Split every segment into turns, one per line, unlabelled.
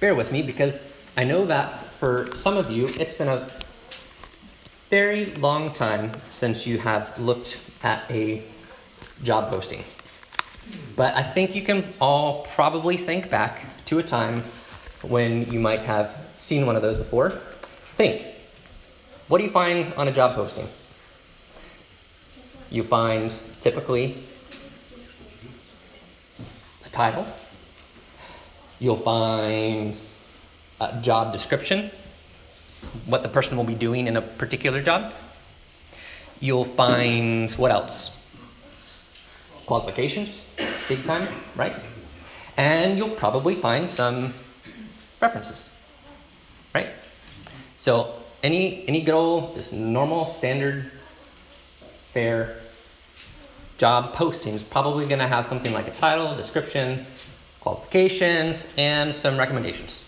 bear with me because I know that for some of you, it's been a very long time since you have looked at a job posting. But I think you can all probably think back to a time when you might have seen one of those before. Think, what do you find on a job posting? You find typically a title. You'll find a job description, what the person will be doing in a particular job. You'll find, what else? Qualifications, big time, right? And you'll probably find some references, right? So any good old, just normal, standard, fair job posting is probably going to have something like a title, description, qualifications, and some recommendations.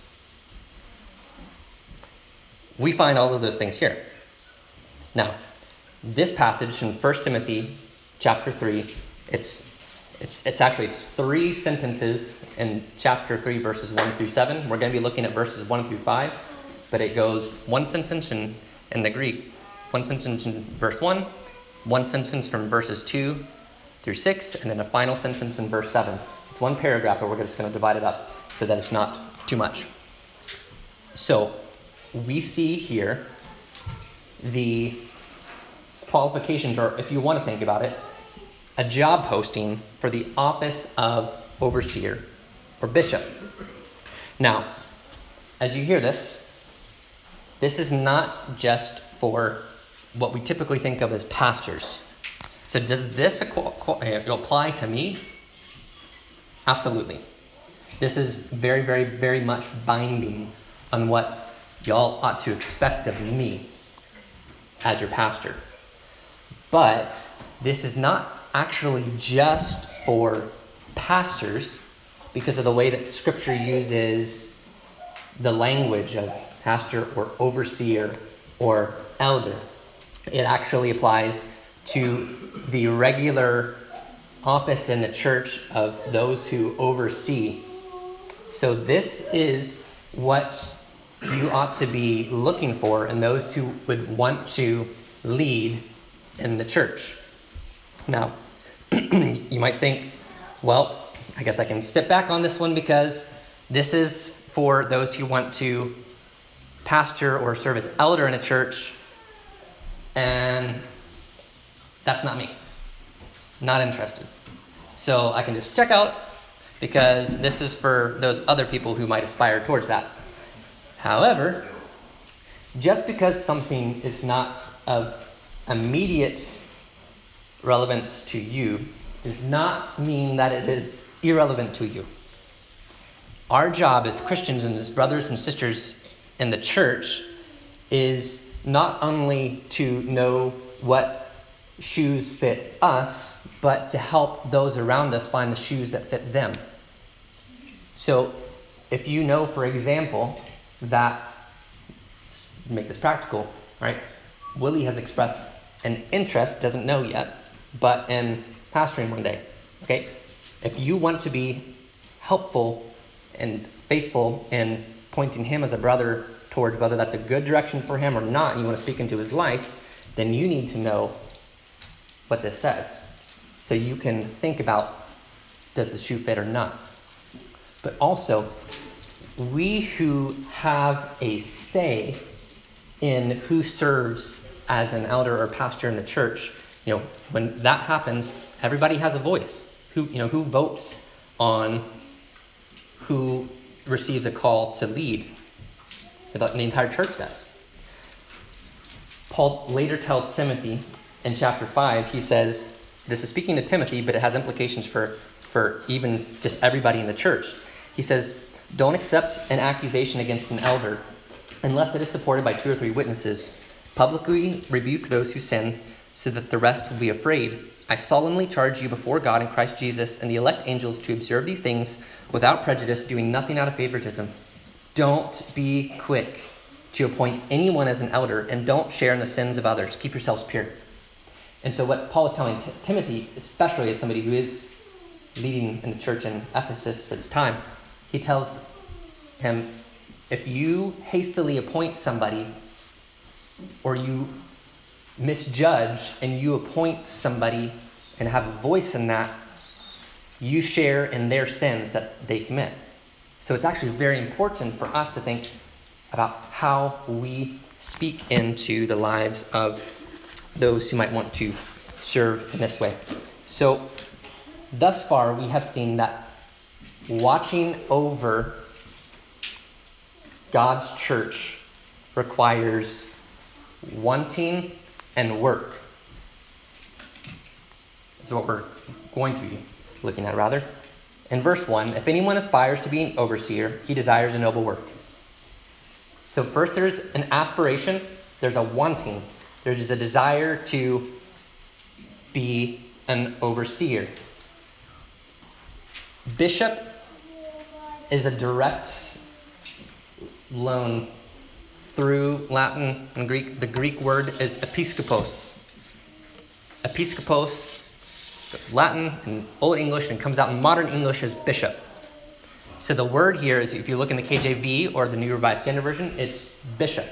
We find all of those things here. Now, this passage in 1 Timothy chapter 3, it's actually 3 sentences in chapter 3, verses 1 through 7. We're going to be looking at verses 1 through 5, but it goes one sentence in the Greek, one sentence in verse 1, one sentence from verses 2 through 6, and then a final sentence in verse 7. It's one paragraph, but we're just going to divide it up so that it's not too much. So we see here the qualifications, or if you want to think about it, a job posting for the office of overseer or bishop. Now, as you hear this is not just for what we typically think of as pastors. So does this apply to me? Absolutely. This is very, very, very much binding on what y'all ought to expect of me as your pastor. But this is not actually just for pastors because of the way that Scripture uses the language of pastor or overseer or elder. It actually applies to the regular office in the church of those who oversee. So this is what you ought to be looking for in those who would want to lead in the church. Now, you might think, well, I guess I can sit back on this one because this is for those who want to pastor or serve as elder in a church, and that's not me. Not interested. So I can just check out because this is for those other people who might aspire towards that. However, just because something is not of immediate relevance to you does not mean that it is irrelevant to you. Our job as Christians and as brothers and sisters in the church is not only to know what shoes fit us, but to help those around us find the shoes that fit them. So if you know, for example, that, make this practical, right? Willie has expressed an interest, doesn't know yet, but in pastoring one day, okay? If you want to be helpful and faithful in pointing him as a brother towards whether that's a good direction for him or not, and you want to speak into his life, then you need to know what this says. So you can think about, does the shoe fit or not? But also, we who have a say in who serves as an elder or pastor in the church, when that happens, everybody has a voice. Who votes on who receives a call to lead? The entire church does. Paul later tells Timothy in chapter 5, he says, this is speaking to Timothy, but it has implications for even just everybody in the church. He says, don't accept an accusation against an elder unless it is supported by 2 or 3 witnesses. Publicly rebuke those who sin so that the rest will be afraid. I solemnly charge you before God and Christ Jesus and the elect angels to observe these things without prejudice, doing nothing out of favoritism. Don't be quick to appoint anyone as an elder, and don't share in the sins of others. Keep yourselves pure. And so what Paul is telling Timothy, especially as somebody who is leading in the church in Ephesus for this time, he tells him, if you hastily appoint somebody, or you misjudge and you appoint somebody and have a voice in that, you share in their sins that they commit. So it's actually very important for us to think about how we speak into the lives of those who might want to serve in this way. So thus far we have seen that watching over God's church requires wanting and work. That's what we're going to be looking at, rather. In verse 1, if anyone aspires to be an overseer, he desires a noble work. So first there's an aspiration, there's a wanting, there's a desire to be an overseer. Bishop is a direct loan through Latin and Greek. The Greek word is episkopos. Episkopos goes Latin and Old English and comes out in modern English as bishop. So the word here is, if you look in the KJV or the New Revised Standard Version, it's bishop.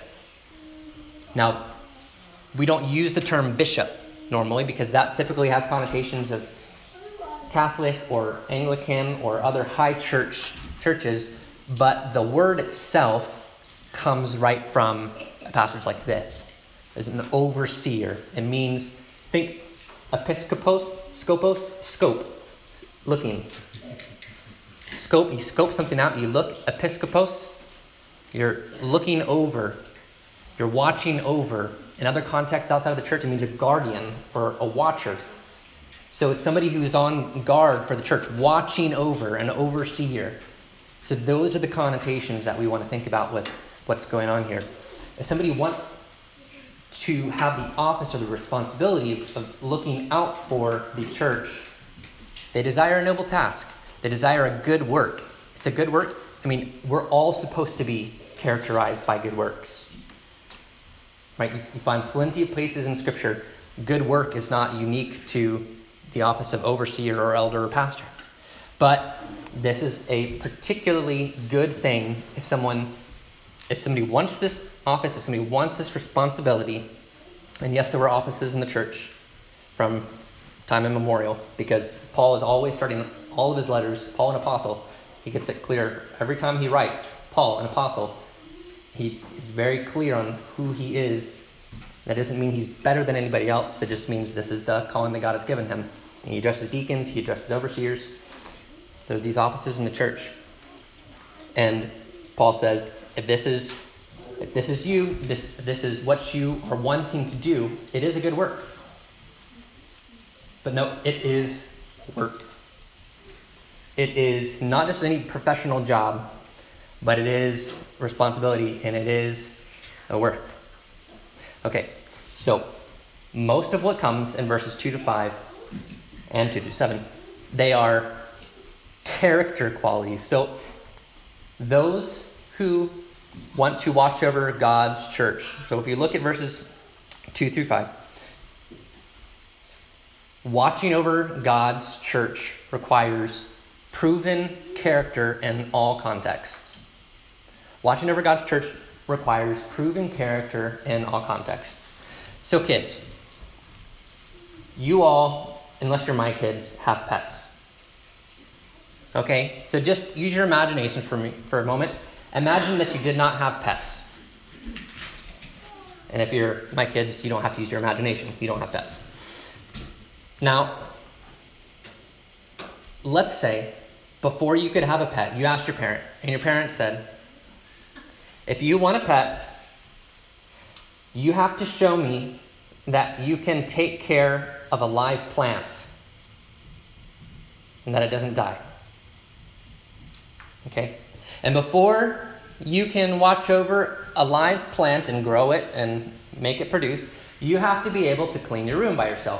Now, we don't use the term bishop normally because that typically has connotations of Catholic or Anglican or other high churches, but the word itself comes right from a passage like this. As an overseer. It means, think episkopos, scopos, scope, looking. Scope, you scope something out, you look. Episkopos, you're looking over, you're watching over. In other contexts outside of the church, it means a guardian or a watcher. So it's somebody who's on guard for the church, watching over, an overseer. So those are the connotations that we want to think about with what's going on here. If somebody wants to have the office or the responsibility of looking out for the church, they desire a noble task. They desire a good work. It's a good work. I mean, we're all supposed to be characterized by good works. Right? You find plenty of places in Scripture, good work is not unique to the office of overseer or elder or pastor. But this is a particularly good thing if somebody wants this office, if somebody wants this responsibility. And yes, there were offices in the church from time immemorial, because Paul is always starting all of his letters, Paul an apostle. He gets it clear every time he writes, Paul an apostle. He is very clear on who he is. That doesn't mean he's better than anybody else. That just means this is the calling that God has given him. And he addresses deacons, he addresses overseers. There are these offices in the church. And Paul says, if this is you, this is what you are wanting to do, it is a good work. But no, it is work. It is not just any professional job, but it is responsibility and it is a work. Okay, so most of what comes in verses 2 to 5 and 2 to 7, they are character qualities. So those who want to watch over God's church. So if you look at verses 2 through 5, watching over God's church requires proven character in all contexts. Watching over God's church requires proven character in all contexts. So kids, you all, unless you're my kids, have pets. Okay? So just use your imagination for a moment. Imagine that you did not have pets. And if you're my kids, you don't have to use your imagination. You don't have pets. Now, let's say before you could have a pet, you asked your parent, and your parent said, if you want a pet, you have to show me that you can take care of a live plant and that it doesn't die. Okay? And before you can watch over a live plant and grow it and make it produce, you have to be able to clean your room by yourself.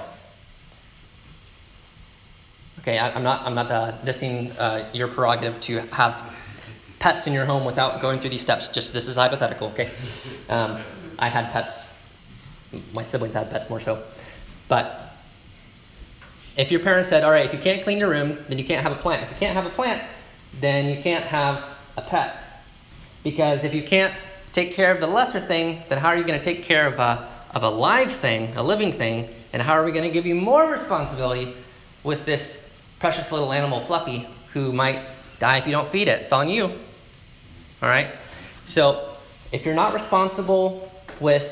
Okay, I'm not dissing your prerogative to have pets in your home without going through these steps. Just this is hypothetical, okay? I had pets. My siblings had pets more so. But if your parents said, all right, if you can't clean your room, then you can't have a plant. If you can't have a plant, then you can't have a pet. Because if you can't take care of the lesser thing, then how are you going to take care of a live thing, a living thing? And how are we going to give you more responsibility with this precious little animal, Fluffy, who might die if you don't feed it? It's on you. All right? So if you're not responsible with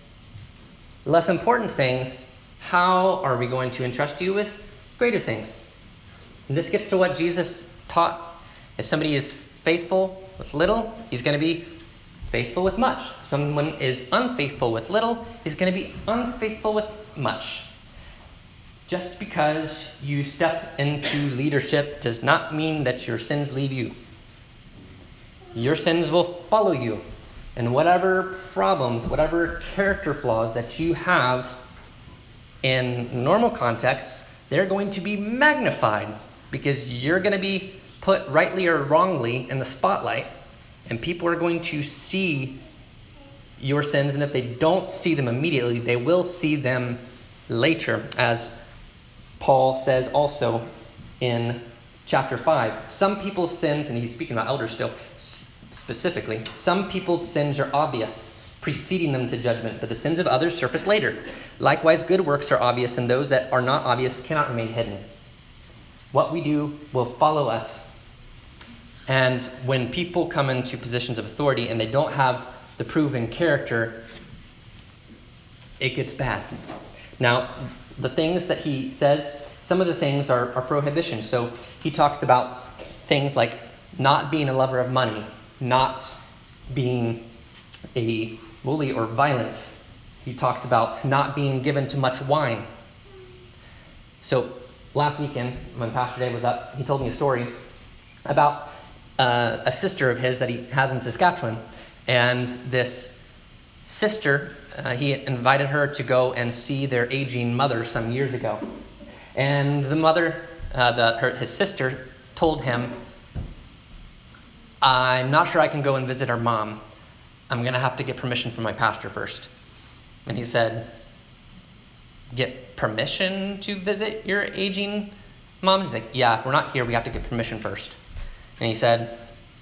less important things, how are we going to entrust you with greater things? And this gets to what Jesus taught. If somebody is faithful with little, he's going to be faithful with much. If someone is unfaithful with little, he's going to be unfaithful with much. Just because you step into leadership does not mean that your sins leave you. Your sins will follow you. And whatever problems, whatever character flaws that you have in normal contexts, they're going to be magnified because you're going to be put rightly or wrongly in the spotlight, and people are going to see your sins, and if they don't see them immediately, they will see them later, as Paul says also in chapter 5. Some people's sins, and he's speaking about elders still, specifically, some people's sins are obvious, preceding them to judgment, but the sins of others surface later. Likewise, good works are obvious, and those that are not obvious cannot remain hidden. What we do will follow us. And when people come into positions of authority and they don't have the proven character, it gets bad. Now, the things that he says, some of the things are prohibitions. So he talks about things like not being a lover of money, not being a bully or violent. He talks about not being given to much wine. So last weekend, when Pastor Dave was up, he told me a story about a sister of his that he has in Saskatchewan. And this sister, he invited her to go and see their aging mother some years ago. And the mother, his sister, told him, "I'm not sure I can go and visit our mom. I'm going to have to get permission from my pastor first." And he said, "Get permission to visit your aging mom?" He's like, "Yeah, if we're not here, we have to get permission first." And he said,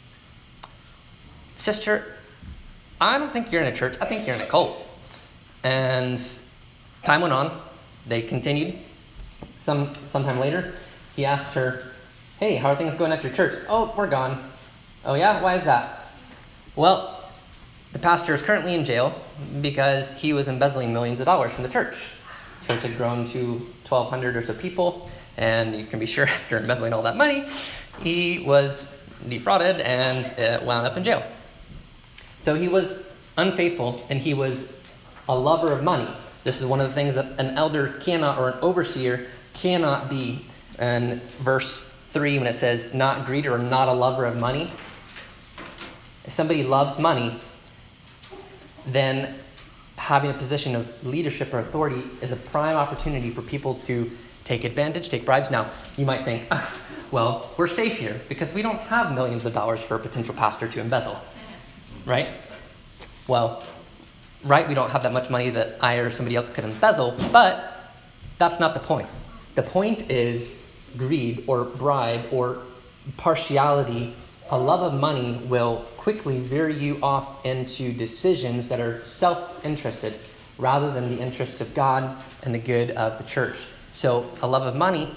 "Sister, I don't think you're in a church. I think you're in a cult." And time went on. They continued. Sometime later, he asked her, "Hey, how are things going at your church?" "Oh, we're gone." "Oh yeah? Why is that?" "Well, the pastor is currently in jail because he was embezzling millions of dollars from the church." Church had grown to 1,200 or so people, and you can be sure after embezzling all that money, he was defrauded and wound up in jail. So he was unfaithful, and he was a lover of money. This is one of the things that an elder cannot, or an overseer cannot be. And verse 3, when it says not greedy or not a lover of money, if somebody loves money, then having a position of leadership or authority is a prime opportunity for people to take advantage, take bribes. Now, you might think, well, we're safe here because we don't have millions of dollars for a potential pastor to embezzle, right? Well, right, we don't have that much money that I or somebody else could embezzle, but that's not the point. The point is greed or bribe or partiality. A love of money will quickly veer you off into decisions that are self-interested rather than the interests of God and the good of the church. So a love of money,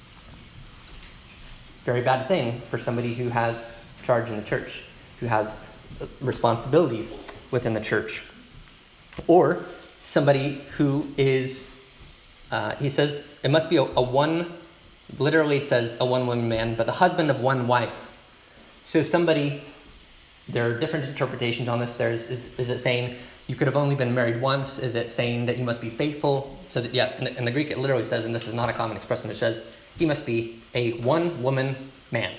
very bad thing for somebody who has charge in the church, who has responsibilities within the church. Or somebody who is, he says, it must be a one, literally it says a one-woman man, but the husband of one wife. So somebody, there are different interpretations on this. Is it saying you could have only been married once? Is it saying that you must be faithful? So that, yeah, in the Greek it literally says, and this is not a common expression, it says he must be a one-woman man,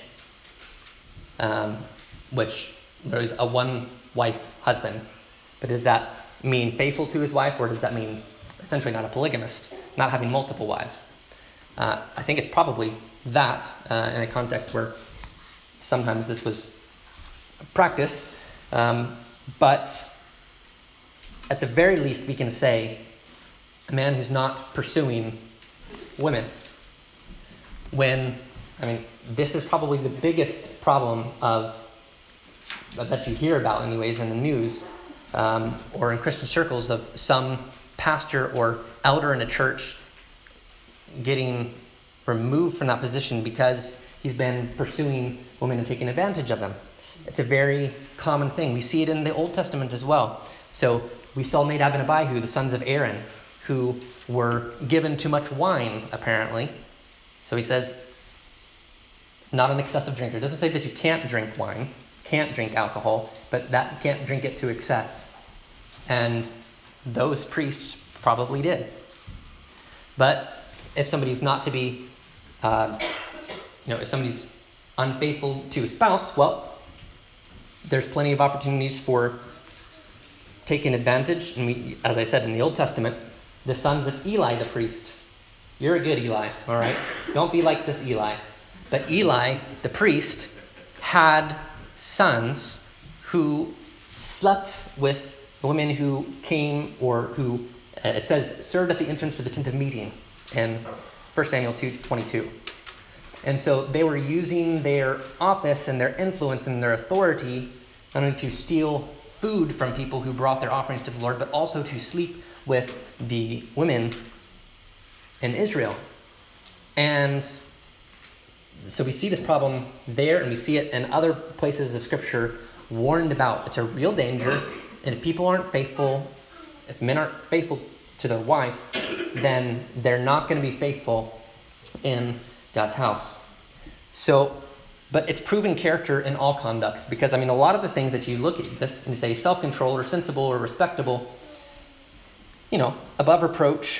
which there is a one-wife husband. But does that mean faithful to his wife, or does that mean essentially not a polygamist, not having multiple wives? I think it's probably that in a context where sometimes this was practice, but at the very least we can say a man who's not pursuing women. This is probably the biggest problem of that you hear about anyways in the news or in Christian circles of some pastor or elder in a church getting removed from that position because he's been pursuing women and taking advantage of them. It's a very common thing. We see it in the Old Testament as well. So we saw Nadab and Abihu, the sons of Aaron, who were given too much wine, apparently. So he says, not an excessive drinker. It doesn't say that you can't drink wine, can't drink alcohol, but that you can't drink it to excess. And those priests probably did. But if somebody's not to be, if somebody's unfaithful to a spouse, well, there's plenty of opportunities for taking advantage. And as I said in the Old Testament, the sons of Eli the priest. You're a good Eli, all right? Don't be like this Eli. But Eli, the priest, had sons who slept with the women who came or who, it says, served at the entrance to the tent of meeting in 1 Samuel 2:22. And so they were using their office and their influence and their authority not only to steal food from people who brought their offerings to the Lord, but also to sleep with the women in Israel. And so we see this problem there, and we see it in other places of Scripture warned about. It's a real danger, and if people aren't faithful, if men aren't faithful to their wife, then they're not going to be faithful in God's house. So, but it's proven character in all conducts, because, a lot of the things that you look at this and you say self-controlled or sensible or respectable, above reproach,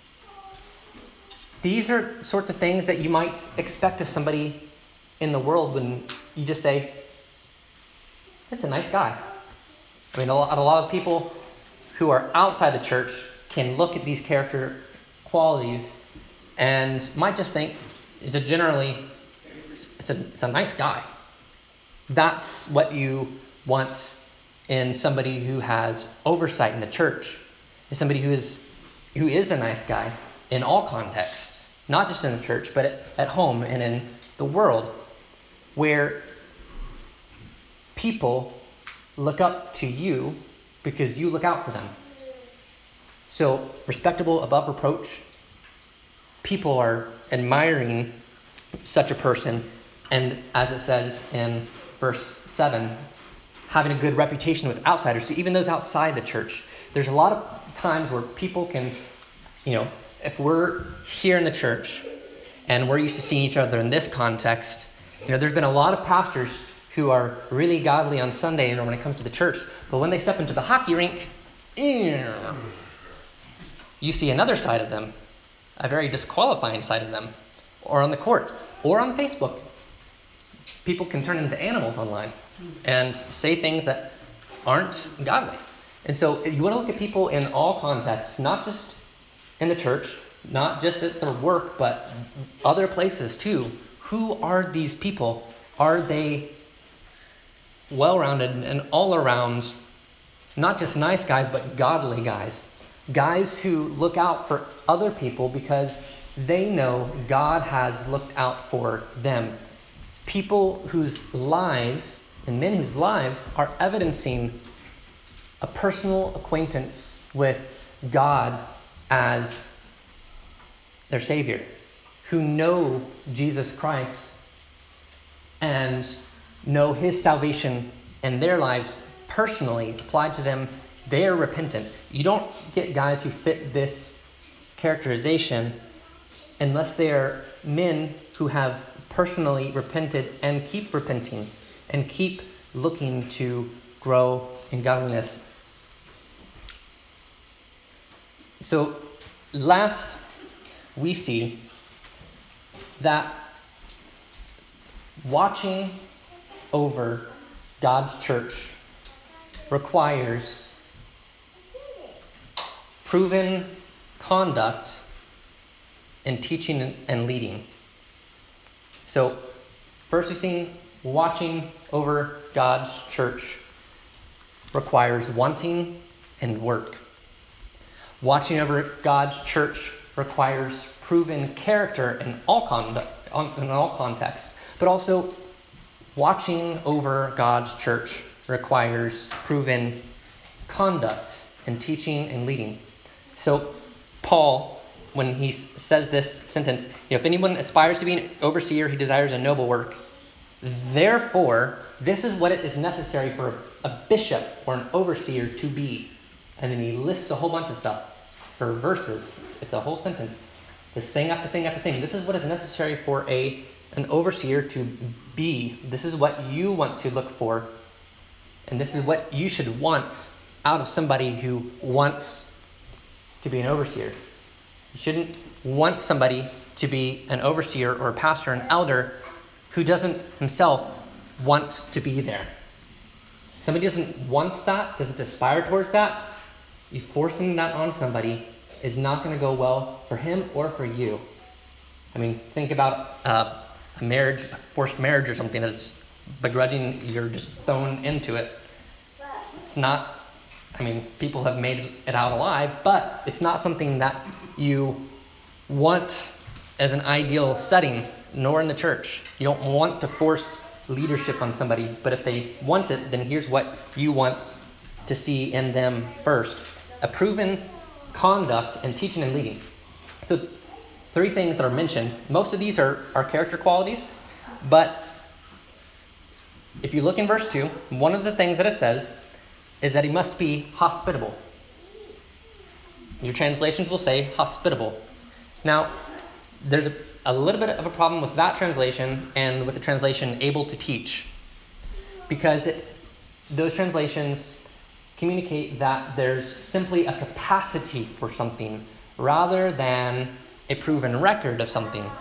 these are sorts of things that you might expect of somebody in the world when you just say, that's a nice guy. A lot of people who are outside the church can look at these character qualities and might just think, it's a nice guy. That's what you want in somebody who has oversight in the church. Is somebody who is a nice guy in all contexts, not just in the church, but at home and in the world, where people look up to you because you look out for them. So, respectable, above reproach, people are admiring such a person, and as it says in verse 7, having a good reputation with outsiders. So even those outside the church, there's a lot of times where people can, if we're here in the church and we're used to seeing each other in this context, there's been a lot of pastors who are really godly on Sunday and when it comes to the church, but when they step into the hockey rink, you see another side of them, a very disqualifying side of them, or on the court, or on Facebook. People can turn into animals online and say things that aren't godly. And so you want to look at people in all contexts, not just in the church, not just at their work, but other places too. Who are these people? Are they well-rounded and all around, not just nice guys, but godly guys? Guys who look out for other people because they know God has looked out for them. People whose lives, and men whose lives, are evidencing a personal acquaintance with God as their Savior, who know Jesus Christ and know His salvation in their lives personally applied to them. They are repentant. You don't get guys who fit this characterization unless they are men who have personally repented and keep repenting and keep looking to grow in godliness. So last, we see that watching over God's church requires proven conduct in teaching and leading. So first we've seen watching over God's church requires wanting and work. Watching over God's church requires proven character in all context, but also watching over God's church requires proven conduct and teaching and leading. So Paul, when he says this sentence, if anyone aspires to be an overseer, he desires a noble work. Therefore, this is what it is necessary for a bishop or an overseer to be. And then he lists a whole bunch of stuff for verses. It's a whole sentence. This thing after thing after thing. This is what is necessary for an overseer to be. This is what you want to look for. And this is what you should want out of somebody who wants to be an overseer. You shouldn't want somebody to be an overseer or a pastor, an elder, who doesn't himself want to be there. Somebody doesn't want that, doesn't aspire towards that. You forcing that on somebody is not going to go well for him or for you. I mean, think about a marriage, a forced marriage or something that's begrudging, you're just thrown into it. It's not, I mean, people have made it out alive, but it's not something that you want as an ideal setting, nor in the church. You don't want to force leadership on somebody, but if they want it, then here's what you want to see in them first. A proven conduct and teaching and leading. So 3 things that are mentioned. Most of these are character qualities, but if you look in verse 2, one of the things that it says is that he must be hospitable. Your translations will say hospitable. Now, there's a little bit of a problem with that translation and with the translation able to teach, because those translations communicate that there's simply a capacity for something rather than a proven record of something.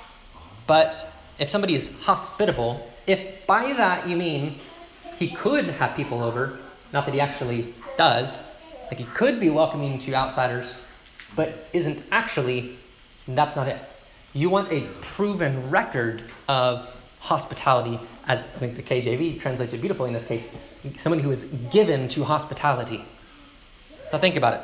But if somebody is hospitable, if by that you mean he could have people over, not that he actually does, like he could be welcoming to outsiders, but isn't actually, that's not it. You want a proven record of hospitality, as I think the KJV translates it beautifully in this case, somebody who is given to hospitality. Now think about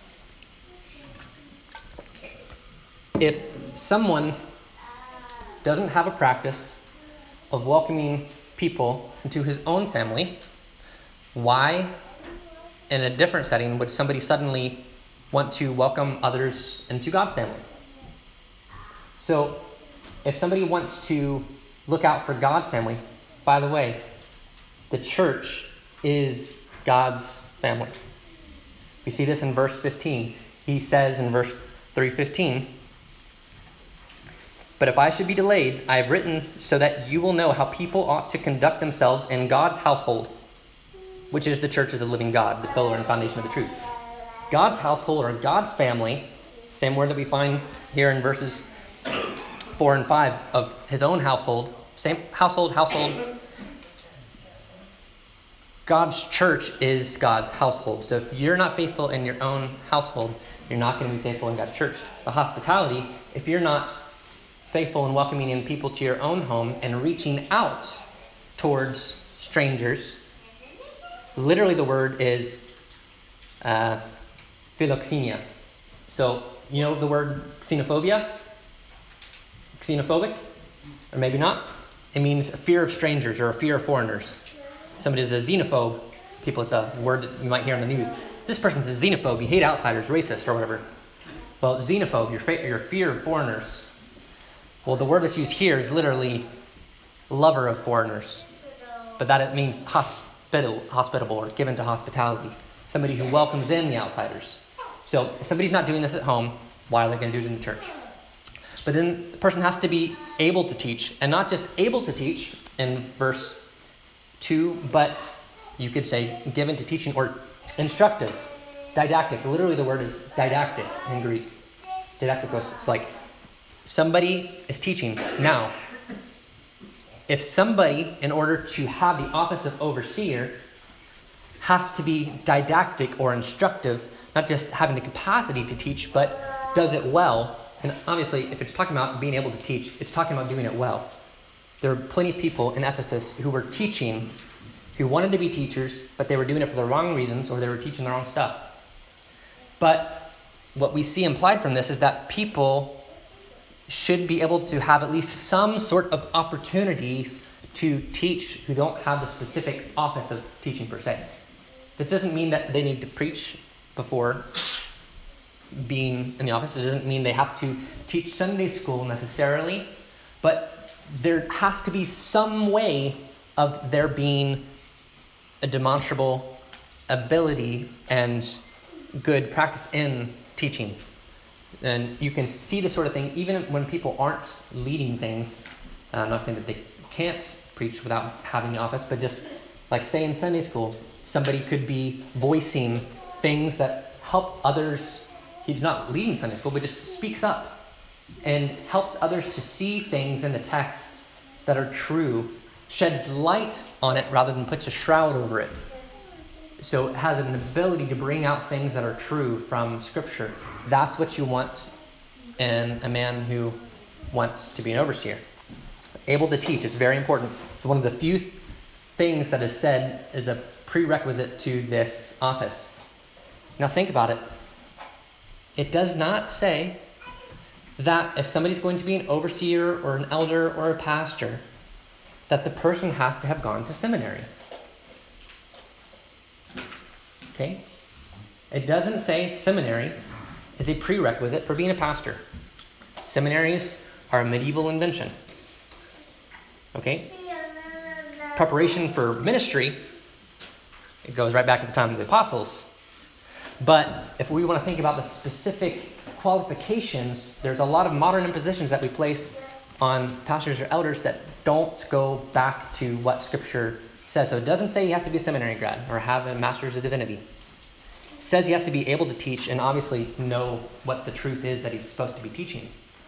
it. If someone doesn't have a practice of welcoming people into his own family, why, in a different setting, would somebody suddenly want to welcome others into God's family? So, if somebody wants to look out for God's family, by the way, the church is God's family. We see this in verse 15. He says in verse 3:15, "But if I should be delayed, I have written so that you will know how people ought to conduct themselves in God's household, which is the church of the living God, the pillar and foundation of the truth." God's household, or God's family, same word that we find here in verses 4 and 5 of his own household, same household. God's church is God's household. So if you're not faithful in your own household, you're not going to be faithful in God's church. The hospitality, if you're not faithful in welcoming in people to your own home and reaching out towards strangers, literally the word is philoxenia. So, you know the word xenophobia? Xenophobic? Or maybe not. It means a fear of strangers or a fear of foreigners. Somebody is a xenophobe. People, it's a word that you might hear on the news. This person's a xenophobe. You hate outsiders, racist, or whatever. Well, xenophobe, your fear of foreigners. Well, the word that's used here is literally lover of foreigners. But that it means hospitable or given to hospitality. Somebody who welcomes in the outsiders. So if somebody's not doing this at home, why are they going to do it in the church? But then the person has to be able to teach. And not just able to teach in verse 2, but you could say given to teaching or instructive, didactic. Literally the word is didactic in Greek. Didacticos. It's like somebody is teaching. Now, if somebody, in order to have the office of overseer, has to be didactic or instructive, not just having the capacity to teach, but does it well. And obviously, if it's talking about being able to teach, it's talking about doing it well. There are plenty of people in Ephesus who were teaching, who wanted to be teachers, but they were doing it for the wrong reasons, or they were teaching the wrong stuff. But what we see implied from this is that people should be able to have at least some sort of opportunities to teach who don't have the specific office of teaching per se. This doesn't mean that they need to preach before being in the office. It doesn't mean they have to teach Sunday school necessarily, but there has to be some way of there being a demonstrable ability and good practice in teaching. And you can see this sort of thing even when people aren't leading things. I'm not saying that they can't preach without having the office, but just like say in Sunday school, somebody could be voicing things that help others. He's not leading Sunday school, but just speaks up and helps others to see things in the text that are true, sheds light on it rather than puts a shroud over it. So it has an ability to bring out things that are true from Scripture. That's what you want in a man who wants to be an overseer. Able to teach, it's very important. It's one of the few things that is said as a prerequisite to this office. Now think about it. It does not say that if somebody's going to be an overseer or an elder or a pastor, that the person has to have gone to seminary. Okay? It doesn't say seminary is a prerequisite for being a pastor. Seminaries are a medieval invention. Okay? Preparation for ministry, it goes right back to the time of the apostles. But if we want to think about the specific qualifications, there's a lot of modern impositions that we place on pastors or elders that don't go back to what Scripture says. So it doesn't say he has to be a seminary grad or have a master's of divinity. It says he has to be able to teach and obviously know what the truth is that he's supposed to be teaching.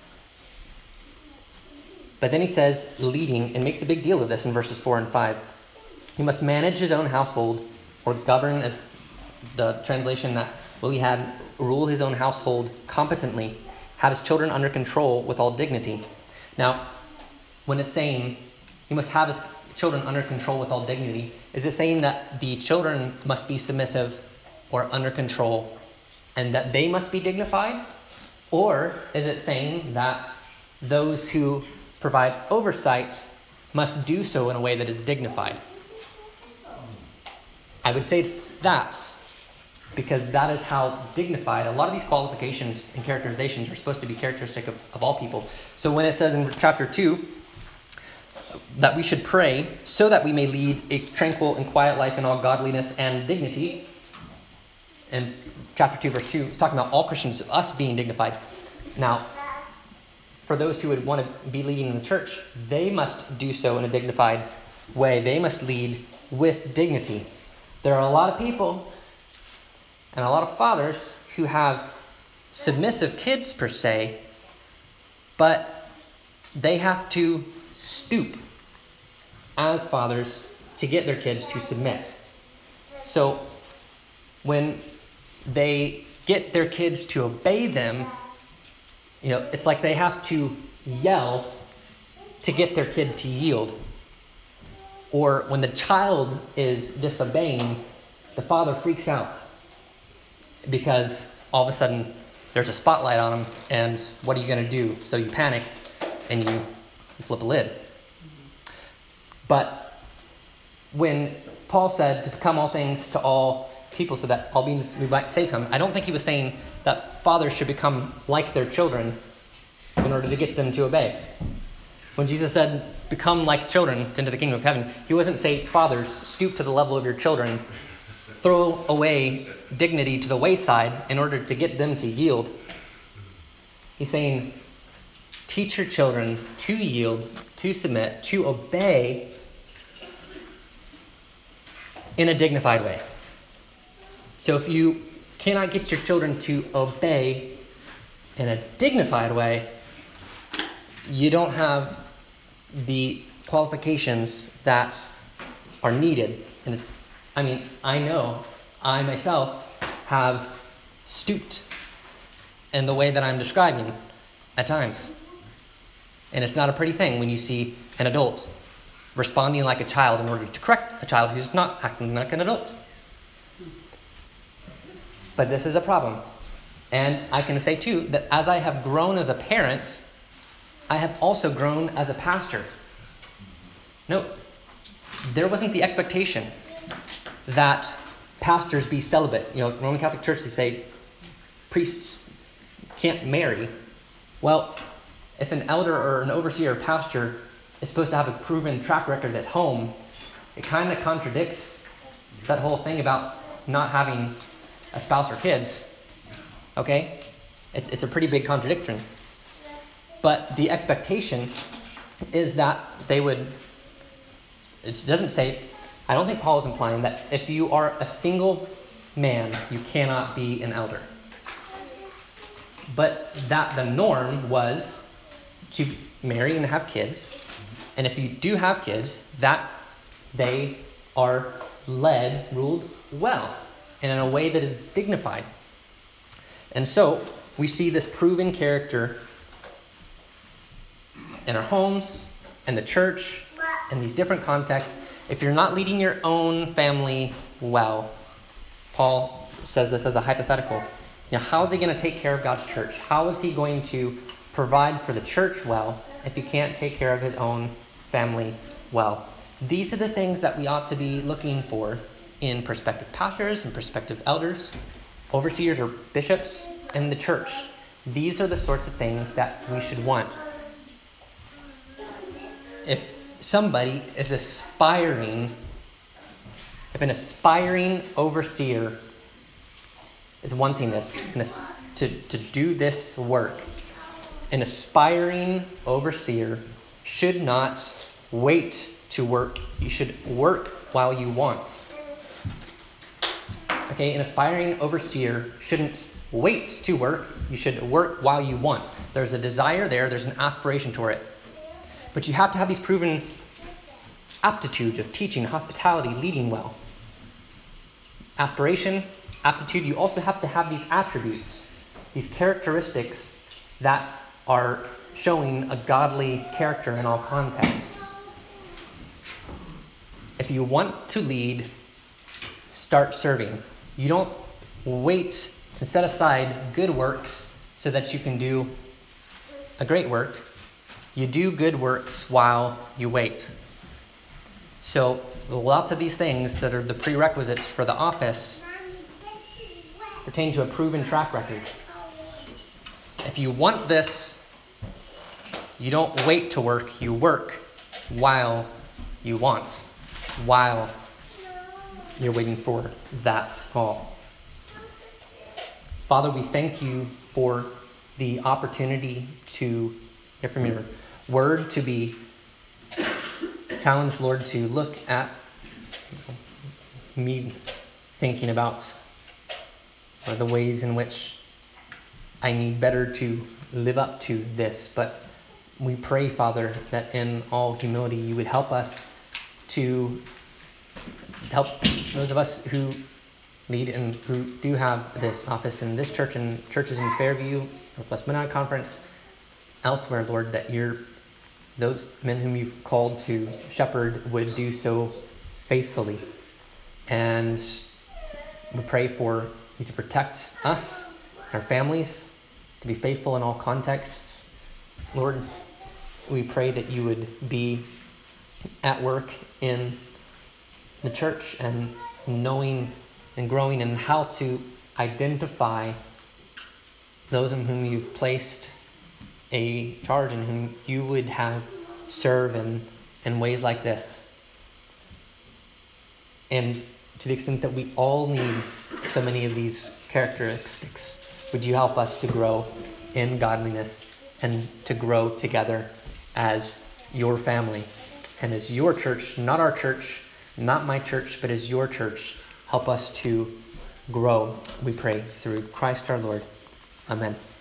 But then he says leading, and makes a big deal of this in verses 4 and 5. He must manage his own household, or govern, as the translation that Willie had, rule his own household competently, have his children under control with all dignity. Now, when it's saying he must have his children under control with all dignity, is it saying that the children must be submissive or under control and that they must be dignified? Or is it saying that those who provide oversight must do so in a way that is dignified? I would say it's that, because that is how dignified. A lot of these qualifications and characterizations are supposed to be characteristic of all people. So when it says in chapter 2 that we should pray so that we may lead a tranquil and quiet life in all godliness and dignity, in chapter 2 verse 2, it's talking about all Christians, us being dignified. Now, for those who would want to be leading in the church, they must do so in a dignified way. They must lead with dignity. There are a lot of people and a lot of fathers who have submissive kids per se, but they have to stoop as fathers to get their kids to submit. So when they get their kids to obey them, it's like they have to yell to get their kid to yield. Or when the child is disobeying, the father freaks out because all of a sudden there's a spotlight on him, and what are you going to do? So you panic and you flip a lid. But when Paul said to become all things to all people so that all beings we might save some, I don't think he was saying that fathers should become like their children in order to get them to obey. When Jesus said, become like children into the kingdom of heaven, he wasn't saying, fathers, stoop to the level of your children, throw away dignity to the wayside in order to get them to yield. He's saying, teach your children to yield, to submit, to obey in a dignified way. So if you cannot get your children to obey in a dignified way, you don't have the qualifications that are needed. And I know I myself have stooped in the way that I'm describing at times. And it's not a pretty thing when you see an adult responding like a child in order to correct a child who's not acting like an adult. But this is a problem. And I can say too that as I have grown as a parent, I have also grown as a pastor. No, there wasn't the expectation that pastors be celibate. Roman Catholic Church, they say priests can't marry. Well, if an elder or an overseer or pastor is supposed to have a proven track record at home, it kind of contradicts that whole thing about not having a spouse or kids. Okay? It's a pretty big contradiction. But the expectation is that they would... It doesn't say... I don't think Paul is implying that if you are a single man, you cannot be an elder. But that the norm was to marry and have kids. And if you do have kids, that they are ruled well, and in a way that is dignified. And so we see this proven character in our homes, in the church, in these different contexts. If you're not leading your own family well, Paul says this as a hypothetical. How is he going to take care of God's church? How is he going to provide for the church well if he can't take care of his own family well? These are the things that we ought to be looking for in prospective pastors and prospective elders, overseers or bishops in the church. These are the sorts of things that we should want. If somebody is if an aspiring overseer is wanting this, to do this work, an aspiring overseer should not wait to work. You should work while you want. Okay, an aspiring overseer shouldn't wait to work. You should work while you want. There's a desire there. There's an aspiration toward it. But you have to have these proven aptitudes of teaching, hospitality, leading well. Aspiration, aptitude. You also have to have these attributes, these characteristics that are showing a godly character in all contexts. If you want to lead, start serving. You don't wait and set aside good works so that you can do a great work. You do good works while you wait. So lots of these things that are the prerequisites for the office pertain to a proven track record. If you want this, you don't wait to work. You work while you want, while you're waiting for that call. Father, we thank you for the opportunity to hear from your word, to be challenged, Lord, to look at me thinking about the ways in which I need better to live up to this. But we pray, Father, that in all humility you would help us to help those of us who lead and who do have this office in this church and churches in Fairview, Northwest Mennonite Conference, elsewhere, Lord, that those men whom you've called to shepherd would do so faithfully. And we pray for you to protect us, our families, to be faithful in all contexts. Lord, we pray that you would be at work in the church and knowing and growing in how to identify those in whom you've placed a charge and whom you would have serve in ways like this. And to the extent that we all need so many of these characteristics, would you help us to grow in godliness and to grow together as your family and as your church, not our church, not my church, but as your church. Help us to grow, we pray, through Christ our Lord. Amen.